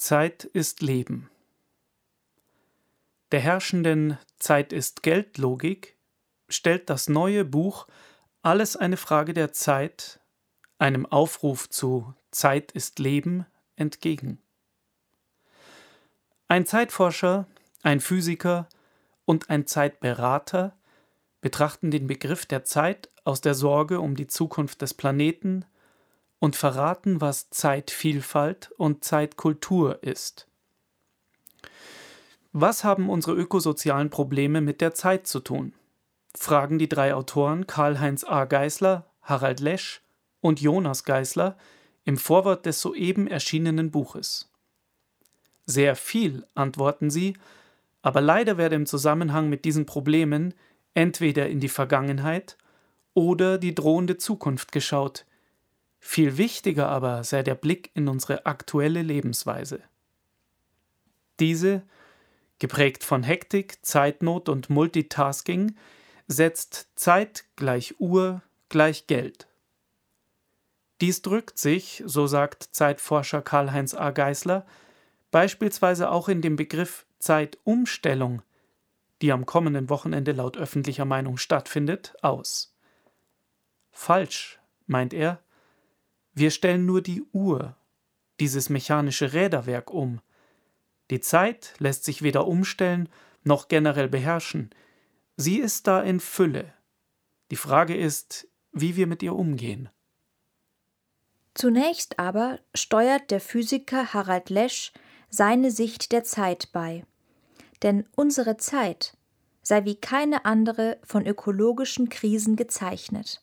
Zeit ist Leben. Der herrschenden Zeit ist Geld-Logik stellt das neue Buch Alles eine Frage der Zeit einem Aufruf zu Zeit ist Leben entgegen. Ein Zeitforscher, ein Physiker und ein Zeitberater betrachten den Begriff der Zeit aus der Sorge um die Zukunft des Planeten und verraten, was Zeitvielfalt und Zeitkultur ist. Was haben unsere ökosozialen Probleme mit der Zeit zu tun? Fragen die drei Autoren Karl-Heinz A. Geisler, Harald Lesch und Jonas Geisler im Vorwort des soeben erschienenen Buches. Sehr viel, antworten sie, aber leider werde im Zusammenhang mit diesen Problemen entweder in die Vergangenheit oder die drohende Zukunft geschaut. Viel wichtiger aber sei der Blick in unsere aktuelle Lebensweise. Diese, geprägt von Hektik, Zeitnot und Multitasking, setzt Zeit gleich Uhr gleich Geld. Dies drückt sich, so sagt Zeitforscher Karl-Heinz A. Geisler, beispielsweise auch in dem Begriff Zeitumstellung, die am kommenden Wochenende laut öffentlicher Meinung stattfindet, aus. Falsch, meint er, wir stellen nur die Uhr, dieses mechanische Räderwerk um. Die Zeit lässt sich weder umstellen noch generell beherrschen. Sie ist da in Fülle. Die Frage ist, wie wir mit ihr umgehen. Zunächst aber steuert der Physiker Harald Lesch seine Sicht der Zeit bei. Denn unsere Zeit sei wie keine andere von ökologischen Krisen gezeichnet.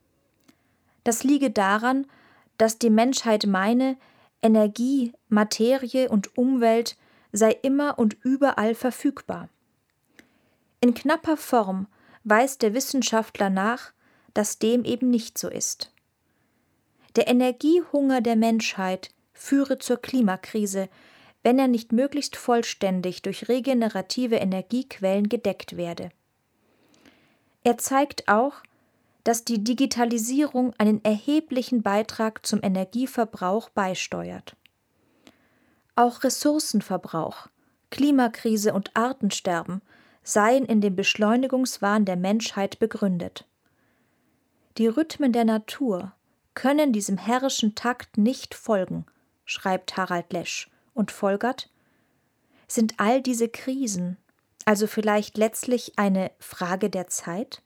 Das liege daran, dass die Menschheit meine, Energie, Materie und Umwelt sei immer und überall verfügbar. In knapper Form weist der Wissenschaftler nach, dass dem eben nicht so ist. Der Energiehunger der Menschheit führe zur Klimakrise, wenn er nicht möglichst vollständig durch regenerative Energiequellen gedeckt werde. Er zeigt auch, dass die Digitalisierung einen erheblichen Beitrag zum Energieverbrauch beisteuert. Auch Ressourcenverbrauch, Klimakrise und Artensterben seien in dem Beschleunigungswahn der Menschheit begründet. Die Rhythmen der Natur können diesem herrischen Takt nicht folgen, schreibt Harald Lesch und folgert: Sind all diese Krisen also vielleicht letztlich eine Frage der Zeit?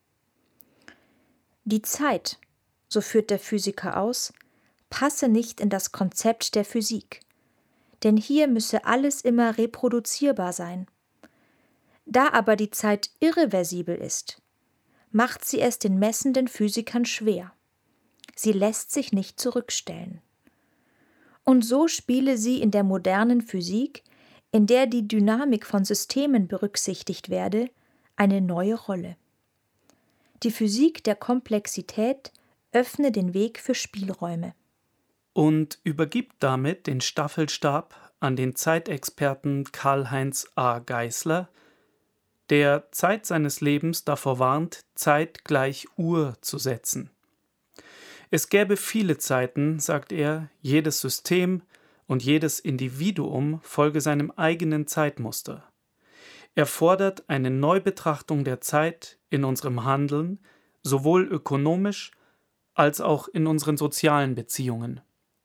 Die Zeit, so führt der Physiker aus, passe nicht in das Konzept der Physik, denn hier müsse alles immer reproduzierbar sein. Da aber die Zeit irreversibel ist, macht sie es den messenden Physikern schwer. Sie lässt sich nicht zurückstellen. Und so spiele sie in der modernen Physik, in der die Dynamik von Systemen berücksichtigt werde, eine neue Rolle. Die Physik der Komplexität öffne den Weg für Spielräume. Und übergibt damit den Staffelstab an den Zeitexperten Karl-Heinz A. Geisler, der Zeit seines Lebens davor warnt, Zeit gleich Uhr zu setzen. Es gäbe viele Zeiten, sagt er, jedes System und jedes Individuum folge seinem eigenen Zeitmuster. Er fordert eine Neubetrachtung der Zeit in unserem Handeln, sowohl ökonomisch als auch in unseren sozialen Beziehungen.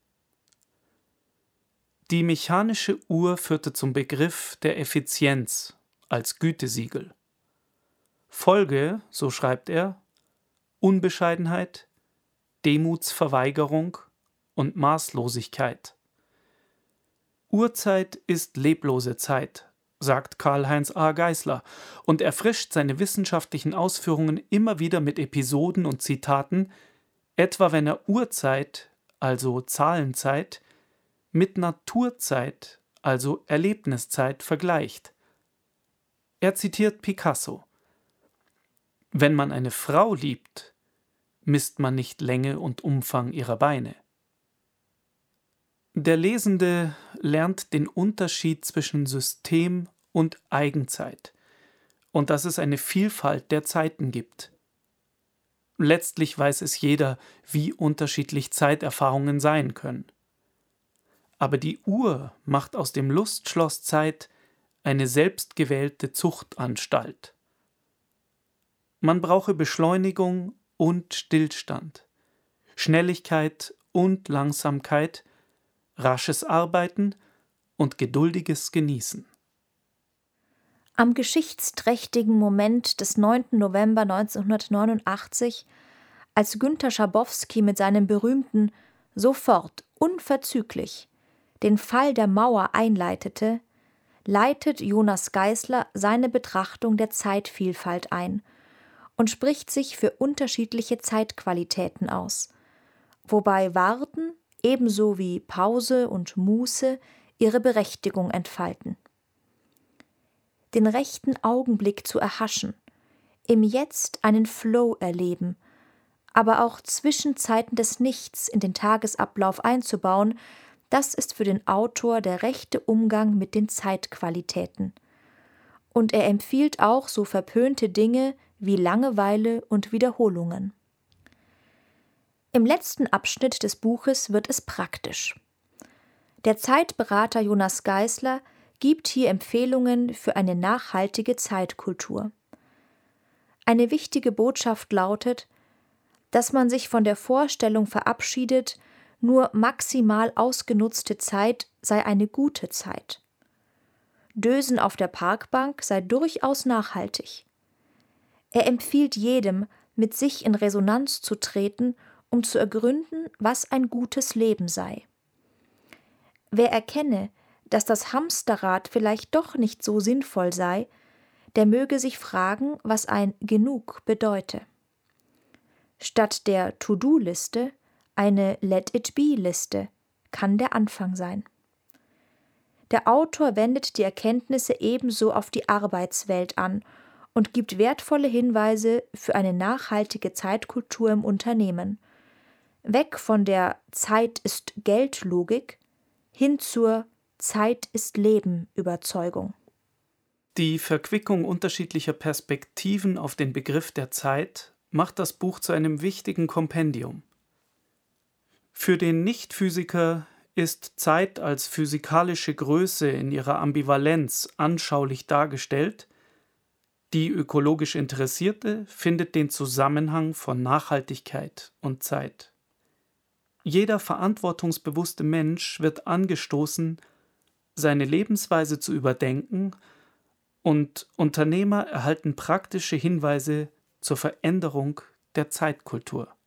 Die mechanische Uhr führte zum Begriff der Effizienz als Gütesiegel. Folge, so schreibt er, Unbescheidenheit, Demutsverweigerung und Maßlosigkeit. Uhrzeit ist leblose Zeit, sagt Karl-Heinz A. Geisler und erfrischt seine wissenschaftlichen Ausführungen immer wieder mit Episoden und Zitaten, etwa wenn er Uhrzeit, also Zahlenzeit, mit Naturzeit, also Erlebniszeit, vergleicht. Er zitiert Picasso: Wenn man eine Frau liebt, misst man nicht Länge und Umfang ihrer Beine. Der Lesende lernt den Unterschied zwischen System und Eigenzeit und dass es eine Vielfalt der Zeiten gibt. Letztlich weiß es jeder, wie unterschiedlich Zeiterfahrungen sein können. aber die Uhr macht aus dem Lustschloss Zeit eine selbstgewählte Zuchtanstalt. Man brauche Beschleunigung und Stillstand, Schnelligkeit und Langsamkeit, rasches Arbeiten und geduldiges Genießen. Am geschichtsträchtigen Moment des 9. November 1989, als Günter Schabowski mit seinem berühmten »Sofort, unverzüglich« den Fall der Mauer einleitete, leitet Jonas Geisler seine Betrachtung der Zeitvielfalt ein und spricht sich für unterschiedliche Zeitqualitäten aus, wobei Warten ebenso wie Pause und Muße ihre Berechtigung entfalten. Den rechten Augenblick zu erhaschen, im Jetzt einen Flow erleben, aber auch Zwischenzeiten des Nichts in den Tagesablauf einzubauen, das ist für den Autor der rechte Umgang mit den Zeitqualitäten. Und er empfiehlt auch so verpönte Dinge wie Langeweile und Wiederholungen. Im letzten Abschnitt des Buches wird es praktisch. Der Zeitberater Jonas Geisler gibt hier Empfehlungen für eine nachhaltige Zeitkultur. Eine wichtige Botschaft lautet, dass man sich von der Vorstellung verabschiedet, nur maximal ausgenutzte Zeit sei eine gute Zeit. Dösen auf der Parkbank sei durchaus nachhaltig. Er empfiehlt jedem, mit sich in Resonanz zu treten, um zu ergründen, was ein gutes Leben sei. Wer erkenne, dass das Hamsterrad vielleicht doch nicht so sinnvoll sei, der möge sich fragen, was ein Genug bedeute. Statt der To-Do-Liste eine Let-it-be-Liste kann der Anfang sein. Der Autor wendet die Erkenntnisse ebenso auf die Arbeitswelt an und gibt wertvolle Hinweise für eine nachhaltige Zeitkultur im Unternehmen. Weg von der Zeit ist Geld-Logik hin zur Zeit ist Leben-Überzeugung. Die Verquickung unterschiedlicher Perspektiven auf den Begriff der Zeit macht das Buch zu einem wichtigen Kompendium. Für den Nichtphysiker ist Zeit als physikalische Größe in ihrer Ambivalenz anschaulich dargestellt, die ökologisch Interessierte findet den Zusammenhang von Nachhaltigkeit und Zeit. Jeder verantwortungsbewusste Mensch wird angestoßen, seine Lebensweise zu überdenken, und Unternehmer erhalten praktische Hinweise zur Veränderung der Zeitkultur.